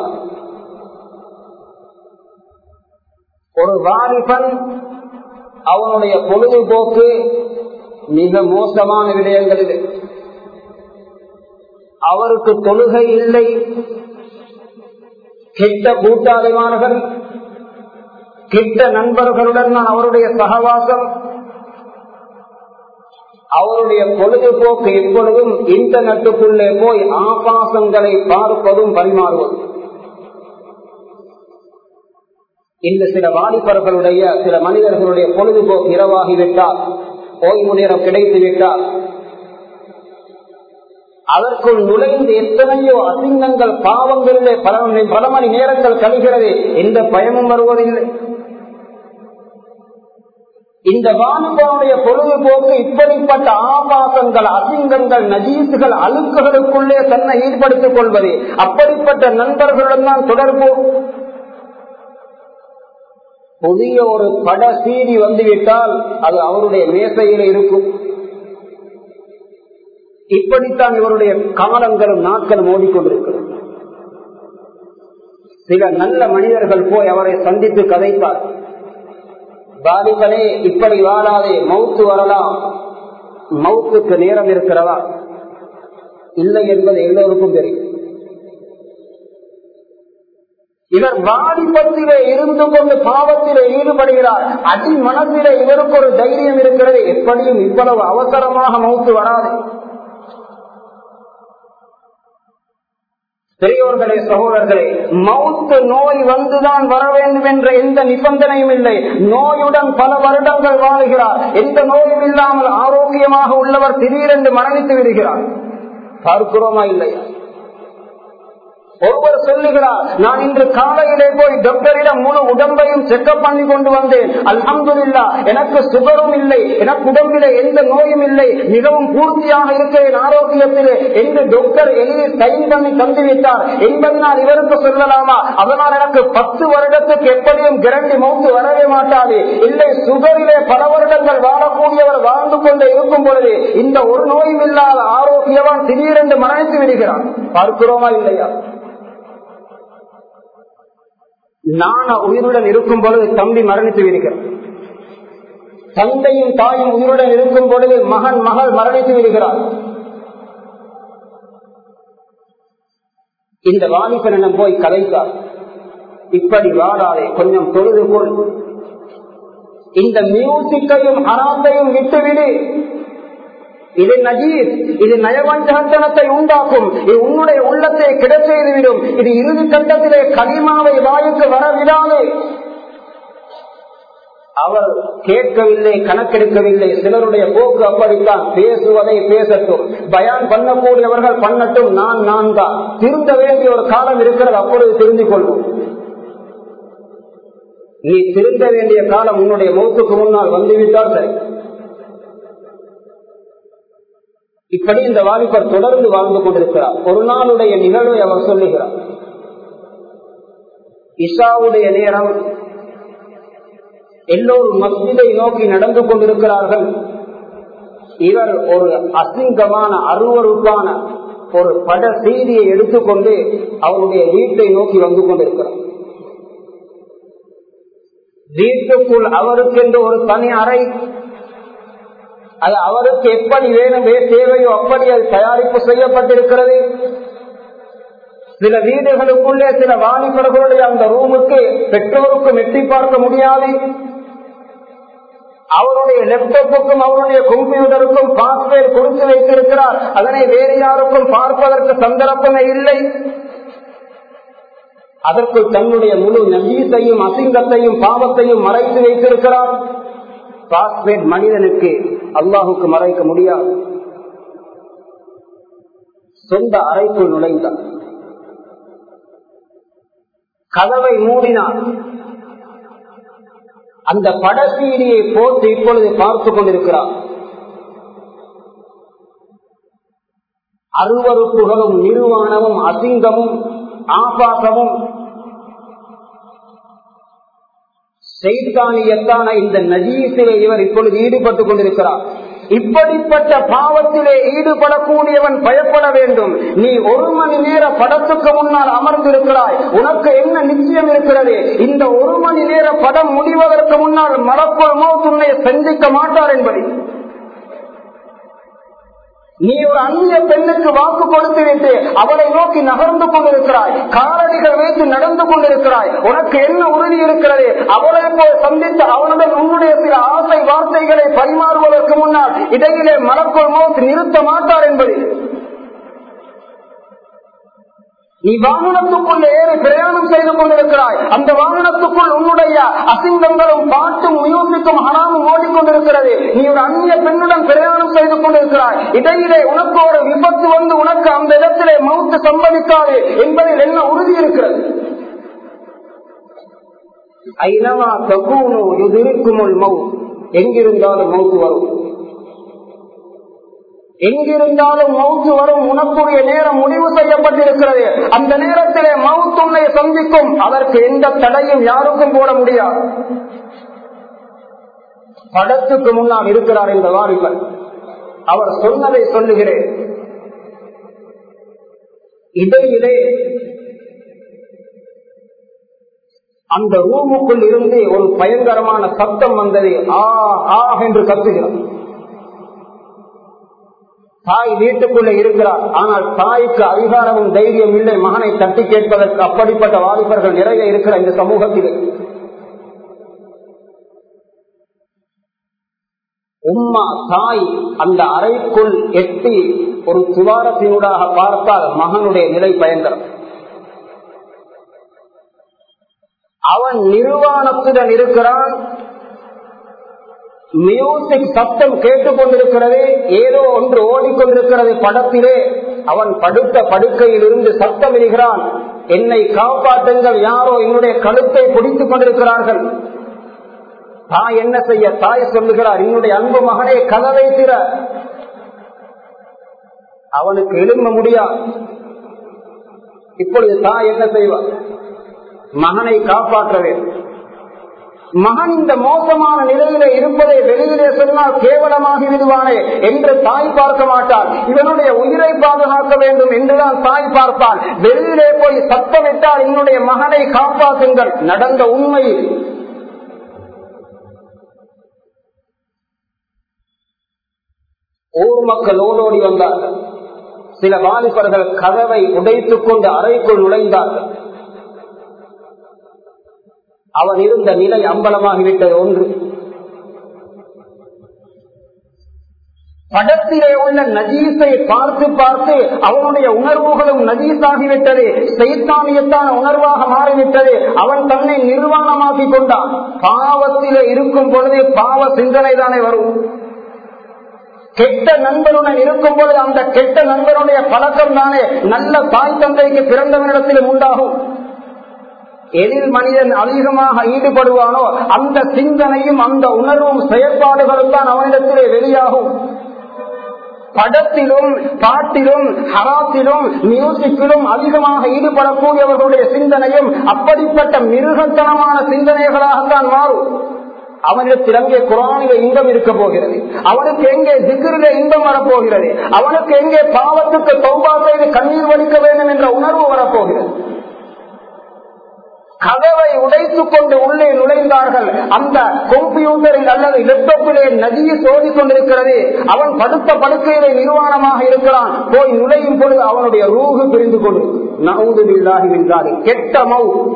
A: ஒரு வாலிபன் அவனுடைய பொழுதுபோக்கு மிக மோசமான விடயங்களில், அவருக்கு தொழுகை இல்லை, கெட்ட கூட்டாளிமார்கள், கெட்ட நண்பர்களுடன் தான் அவருடைய சகவாசம், அவருடைய பொழுதுபோக்கு எப்பொழுதும் இன்டர்நெட்டுக்குள்ளே போய் ஆபாசங்களை பார்ப்பதும் பரிமாறுவதும். இந்த சில வாலிபர்களுடைய சில மனிதர்களுடைய பொழுதுபோக்கு இரவாகிவிட்டால், ஓய்வு நேரம் கிடைத்து விட்டால், அதற்குள் நுழைந்து எத்தனையோ அசிங்கங்கள் பாவங்களிலே பல மணி நேரங்கள் கழிகிறது, எந்த பயமும் வருவதில்லை. இந்த வாலிபனுடைய பொழுதுபோக்கு இப்படிப்பட்ட ஆபாசங்கள், அசிங்கங்கள், நஜீசுகள், அழுக்குகளுக்குள்ளே தன்னை ஈடுபடுத்திக் கொள்வது. அப்படிப்பட்ட நண்பர்களுடன் தான் தொடர்பு. புதிய ஒரு பட சீடி வந்துவிட்டால் அது அவருடைய மேசையில் இருக்கும். இப்படித்தான் இவருடைய கமலங்களும் நாட்களும் ஓடிக்கொண்டிருக்கிறது. சில நல்ல மனிதர்கள் போய் அவரை சந்தித்து கதைத்தார், வாலிபனே இப்படி வாழாதே, மௌத்து வரலாம், மௌத்துக்கு நேரம் இருக்கிறதா? இல்லை என்பது எல்லோருக்கும் தெரியும். இவர் வாலிபத்திலே இருந்து கொண்டு பாவத்திலே ஈடுபடுகிறார். அடி மனத்திலே இவருக்கு ஒரு தைரியம் இருக்கிறது, எப்படியும் இவ்வளவு அவசரமாக மௌத்து வராது. பெரியோர்களே, சகோதரர்களே, மௌத்து நோய் வந்துதான் வர வேண்டும் என்ற எந்த நிபந்தனையும் இல்லை. நோயுடன் பல வருடங்கள் வாழுகிறார், எந்த நோயும் இல்லாமல் ஆரோக்கியமாக உள்ளவர் திடீரென்று மரணித்து விடுகிறார். பார்க்கிறோமா இல்லையா? ஒருவர் சொல்லுகிறார், நான் இன்று காலையிலே போய் டாக்டரிடம் முழு உடம்பையும் செக்கப் பண்ணி கொண்டு வந்தேன், அல்ஹம்துலில்லாஹ் எனக்கு சுகரும் இல்லை, எனக்கு உடம்பிலே எந்த நோயும் இல்லை, மிகவும் பூர்த்தியாக இருக்கிறேன் ஆரோக்கியத்திலே என்று டாக்டர் எழுதி சைன் பண்ணி தந்துவிட்டார் என்பதனால் இவருக்கு சொல்லலாமா? அதனால் எனக்கு 10 வருடத்துக்கு எப்படியும் கேரண்டி மௌத்து வரவே மாட்டாது. இல்லை, சுகரிலே பல வருடங்கள் வாழக்கூடியவர் வாழ்ந்து கொண்டே இருக்கும் பொழுது இந்த ஒரு நோயும் இல்லாத ஆரோக்கியவான் திடீரென்று மரணித்து விடுகிறான். பார்க்கிறோமா இல்லையா? நான் உயிருடன் இருக்கும் பொழுது தம்பி மரணித்து விடுகிறார். தந்தையும் தாயும் உயிருடன் இருக்கும் பொழுது மகன் மகள் மரணித்து விடுகிறார். இந்த வாலிபனிடம் போய் கதைத்தார், இப்படி வாழாதே, கொஞ்சம் தொழுது கொள், இந்த மியூசிக்கையும் ஹராத்தையும் விட்டுவிடு, இது நஜீஸ், இது நயவஞ்சகத்தனத்தை உண்டாக்கும், இது உன்னுடைய உள்ளத்தை கிட செய்துவிடும், இது இறுதி கட்டத்திலே கலிமாவை வாயுக்கு வரவிடாது. அவர் கேட்கவில்லை, கணக்கெடுக்கவில்லை. சிலருடைய போக்கு அப்படித்தான், பேசுவதை பேசட்டும், பயான் பண்ணக்கூடியவர்கள் பண்ணட்டும், நான் தான். திருந்த வேண்டிய ஒரு காலம் இருக்கிறது, அப்பொழுது தெரிந்து கொள்வோம். நீ திருந்த வேண்டிய காலம் உன்னுடைய மௌத்துக்கு முன்னால் வந்துவிட்டால் சரி. இப்படி இந்த வாலிபர் தொடர்ந்து வாழ்ந்து கொண்டிருக்கிறார். ஒரு நாளுடைய நிகழ்வை அவர் சொல்லுகிறார். இஷாவுடைய நேரம், எல்லோரும் மஸ்ஜிதை நோக்கி நடந்து கொண்டிருக்கிறார்கள். இவர் ஒரு அசிங்கமான அருவருப்பான ஒரு பட செய்தியை எடுத்துக்கொண்டு அவருடைய வீட்டை நோக்கி வந்து கொண்டிருக்கிறார். வீட்டுக்குள் அவருக்கென்று ஒரு தனி அறை, அது அவருக்கு எப்படி வேணும் தேவையோ அப்படி அது தயாரிப்பு செய்யப்பட்டிருக்கிறது. சில வீடுகளுக்குள்ளே சில வாலிபர்களுடைய அந்த ரூமுக்கு பெற்றோருக்கும் எட்டி பார்க்க முடியாது. அவருடைய லேப்டாப்புக்கும் அவருடைய கம்ப்யூட்டருக்கும் பாஸ்வேர்டு கொடுத்து வைத்திருக்கிறார். அதனை வேறு யாருக்கும் பார்ப்பதற்கு சந்தர்ப்பமே இல்லை. அதற்குள் தன்னுடைய முழு நஜீஸையும் அசிங்கத்தையும் பாவத்தையும் மறைத்து வைத்திருக்கிறார். பாஸ்வேர்டு மனிதனுக்கு அல்லாஹுக்கு மறைக்க முடியாது. சொந்த அறைக்குள் நுழைந்தார், கதவை மூடினார். அந்த படசீரியை போட்டு இப்பொழுது பார்த்து கொண்டிருக்கிறார். அருவருப்புகளும் நிர்வாணமும் அசிங்கமும் ஆபாசமும் சைத்தானியத்தான இந்த நஜீஸிலே இவர் இப்பொழுது ஈடுபட்டுக் கொண்டிருக்கிறார். இப்படிப்பட்ட பாவத்திலே ஈடுபடக்கூடியவன் பயப்பட வேண்டும். நீ 1 மணி நேர படத்துக்கு முன்னால் அமர்ந்திருக்கிறாய், உனக்கு என்ன நிச்சயம் இருக்கிறது? இந்த 1 மணி நேர படம் முடிவதற்கு முன்னால் மலக்குள் மௌத் உன்னை சந்திக்க மாட்டார் என்பதை. நீ ஒரு அந்நிய பெண்ணுக்கு வாக்கு கொடுத்து விட்டு அவளை நோக்கி நகர்ந்து கொண்டிருக்கிறாய், காலடிகள் வைத்து நடந்து கொண்டிருக்கிறாய். உனக்கு என்ன உறுதி இருக்கிறது? அவளை போய் சந்தித்து அவனுடன் உன்னுடைய சில ஆசை வார்த்தைகளை பரிமாறுவதற்கு முன்னால் இடையிலே மலக்குள் மௌத் நிறுத்த மாட்டார் என்பது. நீ வாகனத்துக்குள் ஏறி பிரயாணம் செய்து கொண்டிருக்கிறாய். அந்த வாகனத்துக்குள் உன்னுடைய அசிங்கங்களும் பாட்டும் மியூசிக்கும் ஹராமும் ஓடிக்கொண்டிருக்கிறது. நீ ஒரு அந்நிய பெண்ணுடன் பிரயாணம் செய்து கொண்டிருக்கிறாய். இடையிலே உனக்கு ஒரு விபத்து வந்து உனக்கு அந்த இடத்திலே மௌத்து சம்பவிக்காது என்பதில் என்ன உறுதி இருக்கிறது? ஐனமா தகூனு யுதிரிக்குமுல் மௌத், எங்கிருந்தாலும் மௌத்து வரும், எங்கிருந்தாலும் மௌத்து வரும். உனக்குரிய நேரம் முடிவு செய்யப்பட்டிருக்கிறது. அந்த நேரத்திலே மௌத் உன்னை சந்திக்கும். அதற்கு எந்த தடையும் யாருக்கும் போட முடியாது. படத்துக்கு முன்னால் இருக்கிறார் இந்த வாலிபன். அவர் சொன்னதை சொல்லுகிறேன். இடையிலே அந்த ரூமுக்குள் இருந்து ஒரு பயங்கரமான சத்தம் வந்தது. ஆ ஆ என்று கத்துகிறார். தாய் வீட்டுக்குள்ளே இருக்கிறார். ஆனால் தாய்க்கு அதிகாரமும் தைரியம் இல்லை மகனை தட்டி கேட்பதற்கு. அப்படிப்பட்ட வாலிபர்கள் நிறைய இருக்கிற இந்த சமூகத்திலே உம்மா தாய் அந்த அறைக்குள் எட்டி ஒரு துவாரத்தினூடாக பார்த்தால் மகனுடைய நிலை பயங்கரம். அவன் நிர்வாணத்துடன் இருக்கிறான். மியூசிக் சத்தம் கேட்டுக்கொண்டிருக்கிறது. ஏதோ ஒன்று ஓடிக்கொண்டிருக்கிறது படத்திலே. அவன் படுத்த படுக்கையில் இருந்து சத்தமிடுகிறான், என்னை காப்பாற்றுங்கள், யாரோ என்னுடைய கழுத்தை பிடித்துக் கொண்டிருக்கிறார்கள். தாய் என்ன செய்ய? தாய் சொல்லுகிறார், என்னுடைய அன்பு மகனே கதவை திற. அவனுக்கு எழும்ப முடியாது. இப்பொழுது தாய் என்ன செய்வார்? மகனை காப்பாற்ற வேண்டும். மகன் இந்த மோசமான நிலையிலே இருப்பதை வெளியிலே சொன்னால் கேவலமாகி விடுவானே என்று தாய் பார்க்க மாட்டாள். இவனுடைய உயிரை பாதுகாக்க வேண்டும் என்றுதான் தாய் பார்ப்பாள். வெளியிலே போய் சத்தமிட்டால் என்னுடைய மகனை காப்பாற்றுங்கள். நடந்த உண்மை. ஊர் மக்கள் ஓடோடி வந்தார்கள். சில வாலிபர்கள் கதவை உடைத்துக் கொண்டு அறைக்குள் நுழைந்தார்கள். அவன் இருந்த நிலை அம்பலமாகிவிட்டது. ஒன்று, படத்திலே உள்ள நஜீஸை பார்த்து பார்த்து அவனுடைய உணர்வுகளும் நஜீஸாகிவிட்டது. சைத்தானியத்தான உணர்வாக மாறிவிட்டது. அவன் தன்னை நிர்வாணமாக்கிக் கொண்டான். பாவத்திலே இருக்கும் பொழுது பாவ சிந்தனை தானே வரும். கெட்ட நண்பனுடன் இருக்கும் பொழுது அந்த கெட்ட நண்பனுடைய பழக்கம் தானே நல்ல தாய் தந்தைக்கு பிறந்தவனிடத்திலும் உண்டாகும். எதில் மனிதன் அதிகமாக ஈடுபடுவானோ அந்த சிந்தனையும் அந்த உணர்வும் செயற்பாடுகளும் தான் அவனிடத்திலே வெளியாகும். படத்திலும் பாட்டிலும் ஹராத்திலும் மியூசிக்கிலும் அதிகமாக ஈடுபடக்கூடியவர்களுடைய சிந்தனையும் அப்படிப்பட்ட மிருகத்தனமான சிந்தனைகளாகத்தான் மாறும். அவனிடத்தில் எங்கே குர்ஆனிலே இன்பம் இருக்க போகிறது? அவனுக்கு எங்கே திக்ரிலே இன்பம் வரப்போகிறது? அவனுக்கு எங்கே பாவத்துக்கு தௌபா செய்து கண்ணீர் வடிக்க வேண்டும் என்ற உணர்வு வரப்போகிறது? கதவை உடைத்துக் கொண்டு உள்ளே நுழைந்தார்கள். அந்த கம்ப்யூட்டரில் அல்லது லேப்டாப்பிலே நதியை சோதிக் கொண்டிருக்கிறது. அவன் படுத்த படுக்கையிலே நிர்வாணமாக இருக்கிறான். போய் நுழையும் பொழுது அவனுடைய ரூஹு பிரிந்து கொண்டு நஊது பில்லாஹி மின் ஸாலிக். கெட்ட மவுத்.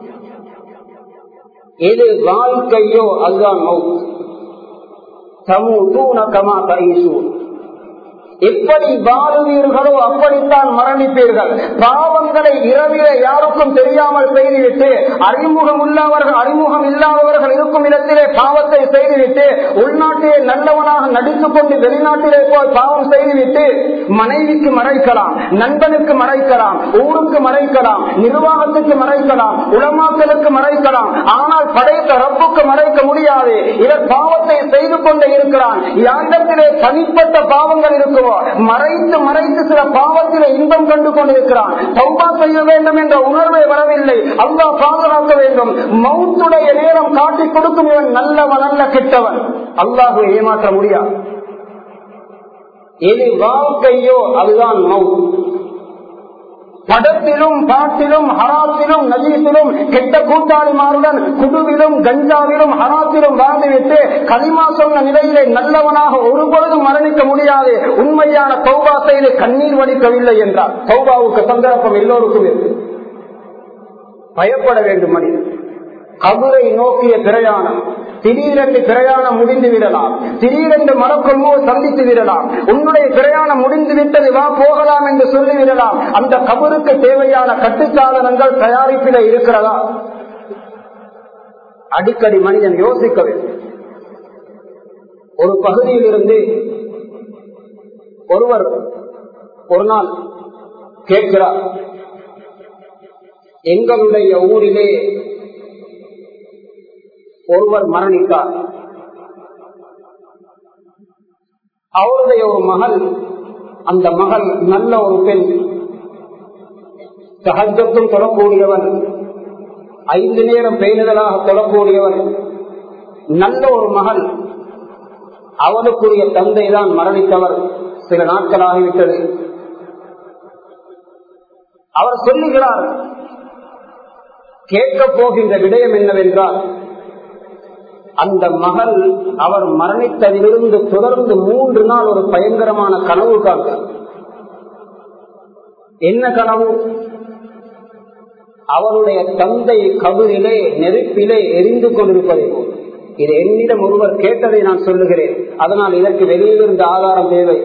A: எது வாழ்க்கையோ அதுதான் மவுத். தமூதூன கமா தஈஷூன். எப்படி வாழுவீர்களோ அப்படித்தான் மரணிப்பீர்கள். பாவங்களை இரவிலே யாருக்கும் தெரியாமல் செய்துவிட்டு அறிமுகம் இல்லாதவர்கள் இருக்கும் இடத்திலே பாவத்தை செய்துவிட்டு உள்நாட்டிலே நல்லவனாக நடித்துக் கொண்டு வெளிநாட்டிலே போய் பாவம் செய்துவிட்டு மனைவிக்கு மறைக்கலாம், நண்பனுக்கு மறைக்கலாம், ஊருக்கு மறைக்கலாம், நிர்வாகத்துக்கு மறைக்கலாம், உலமாக்களுக்கு மறைக்கலாம். ஆனால் படைத்த ரப்புக்கு மறைக்க முடியாது. இவர் பாவத்தை செய்து கொண்டே இருக்கிறான். யாரிடத்திலே தனிப்பட்ட பாவங்கள் இருக்கும் மறைத்து மறைத்து சில பாவத்திலே இன்பம் கண்டு கொண்டிருக்கிறான். தௌபா செய்ய வேண்டும் என்ற உணர்வே வரவில்லை. அல்லாஹ் பாதுகாக்க வேண்டும். மவுத்துடைய நேரம் காட்டிக் கொடுக்கும் இவன் நல்லவன் அல்ல கெட்டவன். அல்லாஹ்வை ஏமாற்ற முடியாது. எது வாழ்க்கையோ அதுதான் மவுத். படத்திலும் பாட்டிலும் ஹராத்திலும் நஜீஸிலும் கெட்ட கூட்டாளிமாருடன் குடுவிலும் கஞ்சாவிலும் ஹராத்திலும் வாழ்ந்துவிட்டு கலிமா சொன்ன நிலையிலே நல்லவனாக ஒருபொழுதும் மரணிக்க முடியாது. உண்மையான தௌபா செய்து கண்ணீர் வடிக்கவில்லை என்றார். தௌபாவுக்கு சந்தர்ப்பம் எல்லோருக்கும் இருக்கு. பயப்பட வேண்டும் மனிதன். கபரை நோக்கிய பிரயாணம். திடீரென்று பிரயாணம் முடிந்து விடலாம். திடீரென்று மரக்கொம்போ சந்தித்து விடலாம். உன்னுடைய பிரயாணம் முடிந்து விட்டது, வா போகலாம் என்று சொல்லிவிடலாம். அந்த கபருக்கு தேவையான கட்டுச்சாதனங்கள் தயாரிப்பில் இருக்கிறதா? அடிக்கடி மனிதன் யோசிக்க வேண்டும். ஒரு பகுதியில் இருந்து ஒருவர் ஒரு நாள் கேட்கிறார், எங்களுடைய ஊரிலே ஒருவர் மரணித்தார். அவருடைய ஒரு மகள், அந்த மகள் நல்ல ஒரு பெண், தஹஜ்ஜத்தும் தொழக்கூடியவர், 5 நேரம் பேணுதலாக தொழக்கூடியவர், நல்ல ஒரு மகள். அவனுக்குரிய தந்தை தான் மரணித்தவர். சில நாட்களாகிவிட்டது. அவர் சொல்லுகிறார், கேட்கப் போகின்ற விடயம் என்னவென்றால், அந்த மகள் அவர் மரணித்ததிலிருந்து தொடர்ந்து 3 நாள் ஒரு பயங்கரமான கனவு காண்கிறார். என்ன கனவு? அவருடைய தந்தை கபரிலே நெருப்பிலே எரிந்து கொண்டிருப்பதை போல். இது என்னிடம் ஒருவர் கேட்டதை நான் சொல்லுகிறேன். அதனால் இதற்கு வெளியிலிருந்து ஆதாரம் தேவை.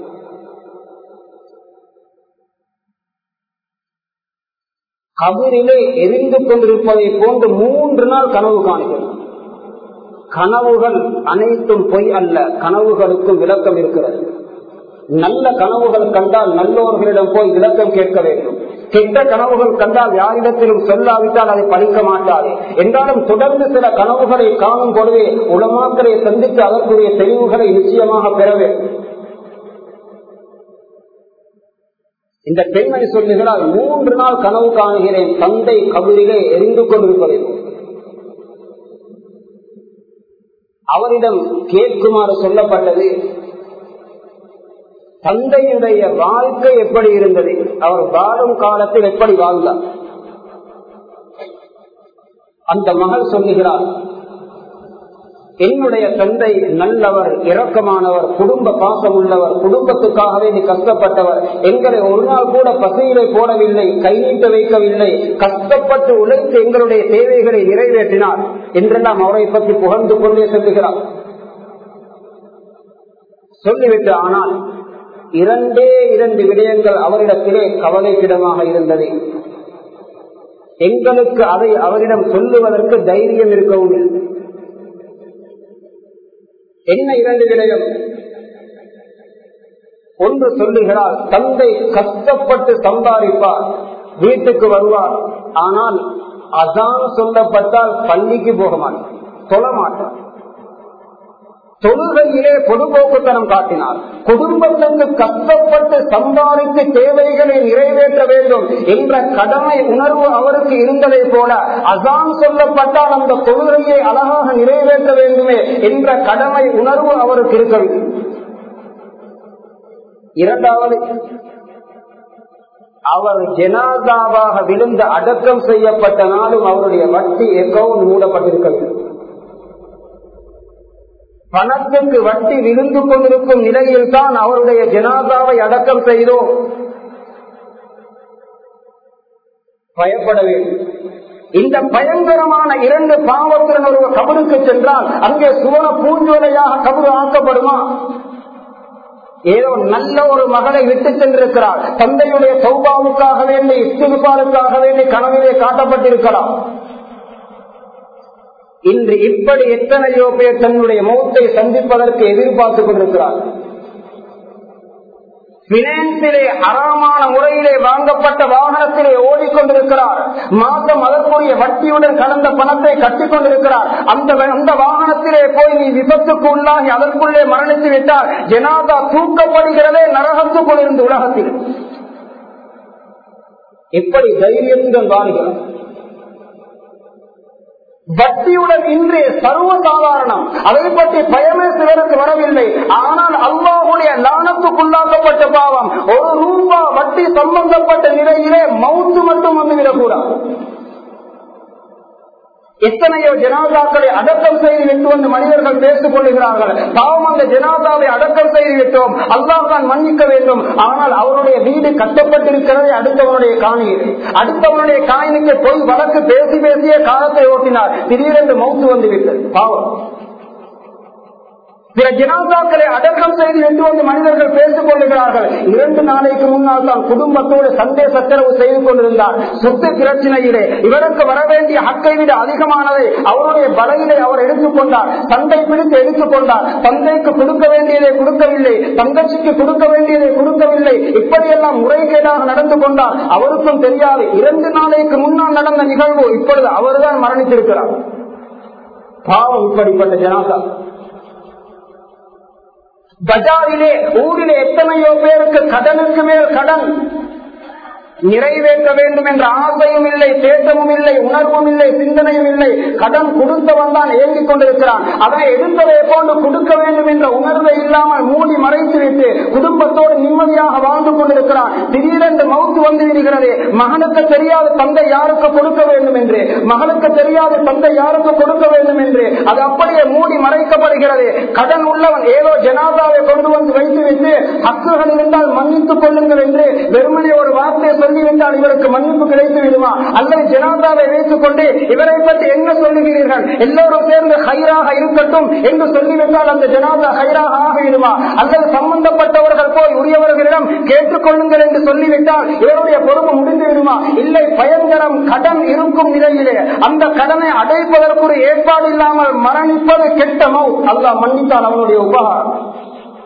A: கபரிலே எரிந்து கொண்டிருப்பதை போன்று 3 நாள் கனவு காண்கிறோம். கனவுகள் அனைத்தும் பொய் அல்ல. கனவுகளுக்கும் விளக்கம் இருக்கிறது. நல்ல கனவுகள் கண்டால் நல்லோர்களிடம் போய் விளக்கம் கேட்க வேண்டும். கெட்ட கனவுகள் கண்டால் யாரிடத்திலும் சொல்லாவிட்டால் அதை பழிக்க மாட்டாது. என்றாலும் தொடர்ந்து சில கனவுகளை காணும் பொழுதே உலமாக்களை சந்தித்து அதற்குரிய தெளிவுகளை நிச்சயமாக பெற வேண்டும். இந்த பெண்மணி சொல்லுகிறார், 3 நாள் கனவு காணுகிறேன், தந்தை கபரிலே எரிந்து கொண்டிருப்பதை. அவரிடம் கேட்குமாறு சொல்லப்பட்டது, தந்தையுடைய வாழ்க்கை எப்படி இருந்தது, அவர் வாழும் காலத்தில் எப்படி வாழ்ந்தார். அந்த மகள் சொல்லுகிறார், என்னுடைய தந்தை நல்லவர், இரக்கமானவர், குடும்ப பாசம் உள்ளவர், குடும்பத்துக்காகவே நீ கஷ்டப்பட்டவர், எங்களை ஒரு நாள் கூட பசியிலே போடவில்லை, கை நீட்ட வைக்கவில்லை, கஷ்டப்பட்டு உழைத்து எங்களுடைய தேவைகளை நிறைவேற்றினார் என்றெல்லாம் அவரை பற்றி புகழ்ந்து கொண்டே சொல்லுகிறார். சொல்லிவிட்டு, ஆனால் 2 விடயங்கள் அவரிடத்திலே கவலைக்கிடமாக இருந்தது. எங்களுக்கு அதை அவரிடம் சொல்லுவதற்கு தைரியம் இருக்கவும் இல்லை. என்ன 2 விடயம்? ஒன்று சொல்லுகிறார், தந்தை கஷ்டப்பட்டு சம்பாதிப்பார், வீட்டுக்கு வருவார், ஆனால் அதான் சொல்லப்பட்டால் பள்ளிக்கு போக மாட்டார், தொழ மாட்டார், தொழுகையிலே பொதுபோக்குத்தனம் காட்டினார். குடும்பத்திற்கு கஷ்டப்பட்டு சம்பாதித்து தேவைகளை நிறைவேற்ற வேண்டும் என்ற கடமை உணர்வு அவருக்கு இருந்ததை போல அசான் சொல்லப்பட்டால் அந்த தொழுகையை அழகாக நிறைவேற்ற வேண்டுமே என்ற கடமை உணர்வு அவருக்கு இருக்கவில்லை. 2வது, அவர் ஜனாதாவாக விழுந்து அடக்கம் செய்யப்பட்ட நாளும் அவருடைய வட்டி அக்கவுண்ட் மூடப்பட்டிருக்கவில்லை. பணத்துக்கு வட்டி விழுந்து கொண்டிருக்கும் நிலையில் தான் அவருடைய ஜனாதாவை அடக்கம் செய்தோம். பயப்பட வேண்டும். இந்த பயங்கரமான 2 பாவத்துடன் ஒரு கபருக்கு சென்றால் அங்கே சுவன பூஞ்சோலையாக கபரு ஆக்கப்படுமா? ஏதோ நல்ல ஒரு மகளை விட்டு சென்றிருக்கிறார், தந்தையுடைய சௌபாவுக்காக வேண்டி, இஸ்திக்பாருக்காக வேண்டி கனவிலே காட்டப்பட்டிருக்கலாம். இன்று இப்படி எத்தனையோ பேர் தன்னுடைய மௌத்தை சந்திப்பதற்கு எதிர்பார்த்துக் கொண்டிருக்கிறார். பினான்சிலே அறமான முறையிலே வாங்கப்பட்ட வாகனத்திலே ஓடிக்கொண்டிருக்கிறார். மாதம் அதற்குரிய வட்டியுடன் கலந்த பணத்தை கட்டிக் கொண்டிருக்கிறார். அந்த வாகனத்திலே போய் நீ விபத்துக்கு உள்ளாகி அதற்குள்ளே மரணித்து விட்டால் ஜனாதா தூக்கப்படுகிறதே நரகத்துக்குள் இருந்து உலகத்தில். எப்படி தைரியத்துடன் வாழ்கிறார்? வட்டியுடன் இன்றே சர்வசாதாரணம், அதை பற்றி பயமே சிலருக்கு வரவில்லை. ஆனால் அல்லாஹ்வுடைய லானத்துக்குள்ளாக்கப்பட்ட பாவம். 1 ரூபாய் வட்டி சம்பந்தப்பட்ட நிலையிலே மவுத்து மட்டும் வந்துவிடக்கூடாது. எத்தனையோ ஜனாதாக்களை அடக்கம் செய்து விட்டு வந்து மனிதர்கள் பேசிக் கொள்ளுகிறார்கள். பாவம், அந்த ஜனாதாவை அடக்கம் செய்து விட்டோம், அல்லாஹ் தான் மன்னிக்க வேண்டும். ஆனால் அவருடைய வீடு கட்டப்பட்டிருக்கிறதே அடுத்தவனுடைய காணியில். அடுத்தவனுடைய காணிக்கு போய் வழக்கு பேசி பேசிய காலத்தை ஓட்டினார். திடீரென்று மௌத்து வந்து விட்டது. பாவம். பிற ஜனாதாக்களை அடக்கம் செய்து விட்டு வந்து மனிதர்கள் பேசிக் கொள்ளுகிறார்கள். 2 நாளைக்கு முன்னால் தான் குடும்பத்தோடு சண்டை சச்சரவு செய்து கொண்டிருந்தார். சொத்து பிரச்சனையிலே இவருக்கு வர வேண்டிய ஹக்கை விட அதிகமானதை அவருடைய பலையிலே அவர் எடுத்துக்கொண்டார். சண்டை பிடித்து எடுத்துக்கொண்டார். தந்தைக்கு கொடுக்க வேண்டியதை கொடுக்கவில்லை, தங்கச்சிக்கு கொடுக்க வேண்டியதை கொடுக்கவில்லை. இப்படியெல்லாம் முறைகேடாக நடந்து கொண்டார். அவருக்கும் தெரியாது. 2 நாளைக்கு முன்னால் நடந்த நிகழ்வு இப்பொழுது அவர்தான் மரணித்திருக்கிறார். பாவம் இப்படிப்பட்ட ஜனாதா. பஜாரிலே ஊரிலே எத்தனையோ பேருக்கு கடனுக்கு மேல் கடன், நிறைவேற்ற வேண்டும் என்ற ஆசையும் இல்லை, தேட்டமும் இல்லை, உணர்வும் இல்லை, சிந்தனையும் இல்லை. கடன் கொடுத்தவன் தான் ஏங்கிக் கொண்டிருக்கிறான். அதை எடுத்ததை போன்று கொடுக்க வேண்டும் என்ற உணர்வை இல்லாமல் மூடி மறைத்துவிட்டு குடும்பத்தோடு நிம்மதியாக வாழ்ந்து கொண்டிருக்கிறான். திடீரென்று மவுத்து வந்து விடுகிறது. மகனுக்கு தெரியாத தந்தை யாருக்கு கொடுக்க வேண்டும் என்று, மகளுக்கு தெரியாத தந்தை யாருக்கு கொடுக்க வேண்டும் என்று அது அப்படியே மூடி மறைக்கப்படுகிறது. கடன் உள்ளவன் ஏதோ ஜனாதாவை கொண்டு வந்து வைத்துவிட்டு ஹக்குகள் இருந்தால் மன்னித்துக் கொள்ளுங்கள் என்று வெறுமனே ஒரு வார்த்தை சொல்லிவிட்டால் இவருக்கு மன்னிப்பு கிடைத்து விடுமா? அல்லது ஜனாதாவை வைத்துக் கொண்டு இவரை பற்றி என்ன சொல்லுகிறீர்கள், எல்லோரும் சேர்ந்து ஹைராக இருக்கட்டும் என்று சொல்லிவிட்டால் அந்த ஜனாதா ஹைராக ஆகிவிடுமா? அல்லது சம்பந்தப்பட்டவர்கள் போய் உரியவர்களிடம் கேட்டுக்கொள்ளுங்கள் என்று சொல்லிவிட்டால் இவருடைய பொறுப்பு முடிந்து விடுமா? இல்லை, பயங்கரம். கடன் இருக்கும் நிலையிலே அந்த கடனை அடைப்பதற்கு ஒரு ஏற்பாடு இல்லாமல் மரணிப்பது கெட்ட மௌத். அல்லாஹ் மன்னித்தால் அவனுடைய உபகாரம்.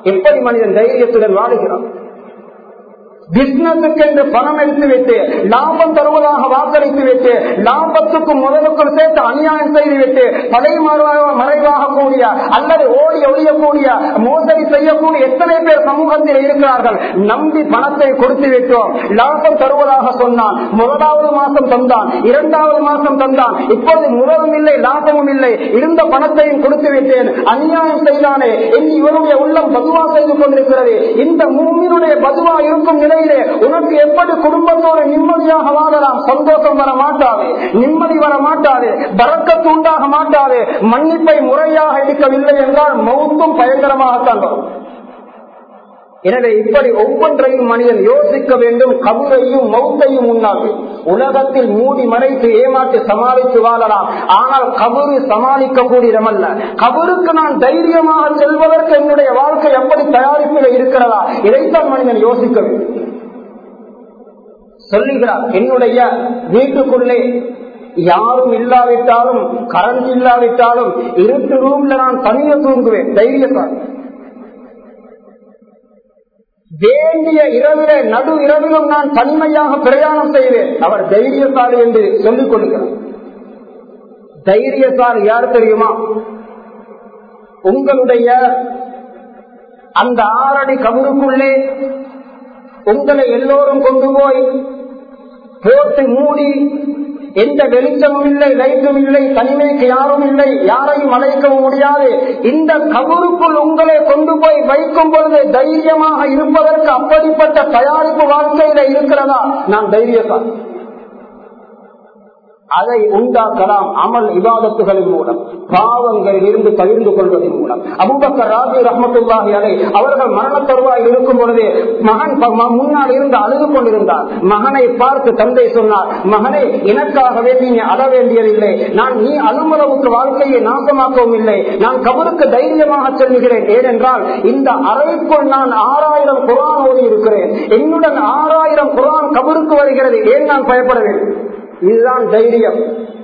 A: எப்படி மனிதன் தைரியத்துடன் வாழுகிறான்? பிசினஸுக்கு என்று பணம் எடுத்து விட்டு லாபம் தருவதாக வாக்களித்து விட்டு லாபத்துக்கு முதலுக்கும் சேர்த்து அநியாயம் செய்துவிட்டு மறைவாக கூடிய அல்லது ஓடி ஒழியக்கூடிய மோசடி செய்யக்கூடிய எத்தனை பேர் சமூகத்தில் இருக்கிறார்கள். நம்பி பணத்தை கொடுத்து விட்டோம், லாபம் தருவதாக சொன்னான், முதலாவது மாசம் தந்தான், இரண்டாவது மாசம் தந்தான், இப்போது முதலும் இல்லை லாபமும் இல்லை, இருந்த பணத்தையும் கொடுத்து விட்டேன், அநியாயம் செய்தானே என்று இவருடைய உள்ளம் பதுவா செய்து கொண்டிருக்கிறது. இந்த மூமினுடைய பதுவா இருக்கும் நிலையிலே உனக்கு எப்படி குடும்பத்தோடு நிம்மதியாக வாழலாம்? சந்தோஷம் வர மாட்டாது, நிம்மதி வர மாட்டாது, பரக்கத்து உண்டாக மாட்டாது. மன்னிப்பை முறையாக எடுக்கவில்லை என்றால் மௌத்தும் பயங்கரமாகத்தான் வரும். எனவே இப்படி ஒவ்வொன்றையும் மனிதன் யோசிக்க வேண்டும். கபரையும் மௌத்தையும் முன்னாடி உலகத்தில் மூடி மறைத்து ஏமாற்றி சமாளித்து வாழலாம். ஆனால் கபரு சமாளிக்கக்கூடியதல்ல. கபருக்கு நான் தைரியமாக செல்வதற்கு என்னுடைய வாழ்க்கை எப்படி தயாரிப்பில் இருக்கிறதா? இதைத்தான் மனிதன் யோசிக்க வேண்டும். சொல்லுகிறார், என்னுடைய வீட்டுக்குள்ளே யாரும் இல்லாவிட்டாலும் கரண்ட் இல்லாவிட்டாலும் இருட்டு ரூம்ல நான் தனியாக தூங்குவேன், தைரியத்தால். வேண்டிய இரவிலே நடு இரவிலும் நான் தனிமையாக பிரயாணம் செய்வேன். அவர் தைரியசாலி என்று சொல்லிக் கொள்கிறார். தைரியசாலி யார் தெரியுமா? உங்களுடைய அந்த 6 அடி கபருக்குள்ளே உங்களை எல்லோரும் கொண்டு போய் போட்டு மூடி, எந்த வெளிச்சமும் இல்லை, லைட்டும் இல்லை, தனிமைக்கு யாரும் இல்லை, யாரையும் அழைக்கவும் முடியாது. இந்த கபருக்குள் உங்களை கொண்டு போய் வைக்கும் பொழுது தைரியமாக இருப்பதற்கு அப்படிப்பட்ட தயாரிப்பு வாழ்க்கையில இருக்கிறதா? நான் தைரியத்தான். அதை உண்டாக்கலாம் அமல் இபாதத்துகளின் மூலம், பாவங்களில் இருந்து பகிர்ந்து கொள்வதன் மூலம். அபூபக்கர் ராஜி ரஹ்மத்துல்லாஹி அலைஹி அவர்கள் மரண தருவாயில் இருக்கும் பொழுது மகன் முன்னால் இருந்து அழுது கொண்டிருந்தார். மகனை பார்த்து தந்தை சொன்னார், மகனே, எனக்காகவே நீ அழ வேண்டியதில்லை, நான் நீ அலுமளவுக்கு வாழ்க்கையை நாசமாக்கவும் இல்லை, நான் கபருக்கு தைரியமாக செல்கிறேன். ஏனென்றால் இந்த அறைக்குள் நான் 6000 குர்ஆன் ஓதி இருக்கிறேன், என்னுடன் 6000 குர்ஆன் கபருக்கு வருகிறது, ஏன் நான் பயப்பட வேண்டும்? இதுதான் தைரியம்.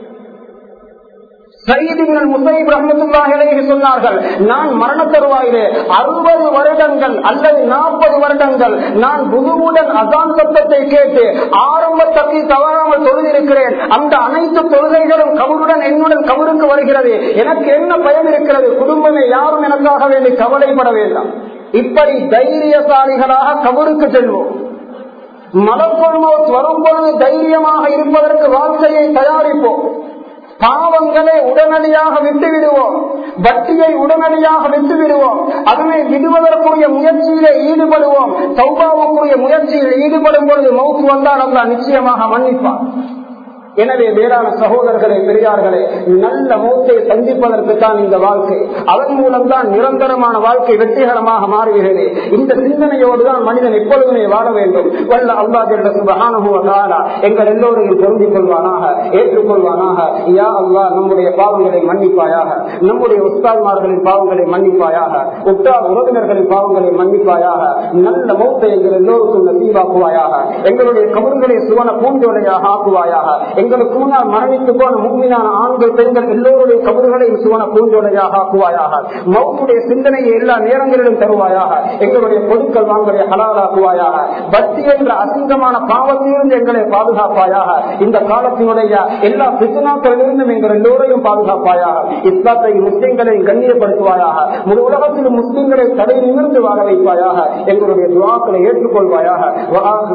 A: சையீதுல் முஸையிப் ரஹ்மத்துல்லாஹி அலைஹி சொன்னார்கள், நான் மரண தருவாயிலே 60 வருடங்கள் அல்லது 40 வருடங்கள் நான் புதுவுடன் அசான் சத்தத்தை கேட்டு ஆரம்பத்தை தவறாமல் தொழுதிருக்கிறேன். அந்த அனைத்து தொழுகைகளும் கபருடன் என்னுடன் கபருக்கு வருகிறது. எனக்கு என்ன பயம் இருக்கிறது? குடும்பமே யாரும் எனக்காக வேண்டி கவலைப்பட வேண்டாம். இப்படி தைரியசாலிகளாக கபருக்கு செல்வோம். மலக்குள் மௌத் வரும்பொழுது தைரியமாக இருப்பதற்கு வாழ்க்கையை தயாரிப்போம். பாவங்களை உடனடியாக விட்டுவிடுவோம், வட்டியை உடனடியாக விட்டுவிடுவோம், அதுவே விடுவதற்குரிய முயற்சியிலே ஈடுபடுவோம். தௌபாவுக்குரிய முயற்சியில் ஈடுபடும் பொழுது மௌத் வந்தால் அல்லாஹ் நிச்சயமாக மன்னிப்பான். எனவே வேளாண் சகோதரர்களே, பெரியார்களே, நல்ல மௌத்தை சந்திப்பதற்கு தான் இந்த வாழ்க்கை. அதன் மூலம் தான் நிரந்தரமான வாழ்க்கை வெற்றிகரமாக மாறுகிறது. இந்த சிந்தனையோடு தான் மனிதன் எப்பொழுதுமே வாழ வேண்டும். வல்ல அல்லாஹ் ஜல்ல சுப்ஹானஹு வ தஆலா எங்கள் எல்லோரையும் பொருந்திக் கொள்வானாக, ஏற்றுக்கொள்வானாக. யா அல்லாஹ், நம்முடைய பாவங்களை மன்னிப்பாயாக, நம்முடைய உஸ்தாத்மார்களின் பாவங்களை மன்னிப்பாயாக, உற்றார் உறவினர்களின் பாவங்களை மன்னிப்பாயாக. நல்ல மௌத்தை எங்கள் எல்லோருக்கும் நசீபாக்குவாயாக. எங்களுடைய கபர்களை சுவன பூஞ்சோலையாக ஆக்குவாயாக. எங்களுக்கு முன்னால் மரணித்து போன முக்மினான ஆண்கள் பெண்கள் எல்லோருடைய கபர்களையும் சுவன பூஞ்சோலையாக ஆக்குவாயாக. மௌத்துடைய சிந்தனையை எல்லா நேரங்களிலும் தருவாயாக. எங்களுடைய பொருட்கள் வாங்கலை ஹலாலாக்குவாயாக. பக்தி என்ற அசிங்கமான பாவத்திலிருந்து எங்களை பாதுகாப்பாயாக. இந்த காலத்தினுடைய எல்லா பித்னாக்களிலிருந்தும் எங்கள் எல்லோரையும் பாதுகாப்பாயாக. இஸ்லாத்தை முஸ்லிம்களை கண்ணியப்படுத்துவாயாக. முழு உலகத்திலும் முஸ்லிம்களை தடை நிமிர்ந்து வாழ வைப்பாயாக. எங்களுடைய துஆக்களை ஏற்றுக்கொள்வாயாக.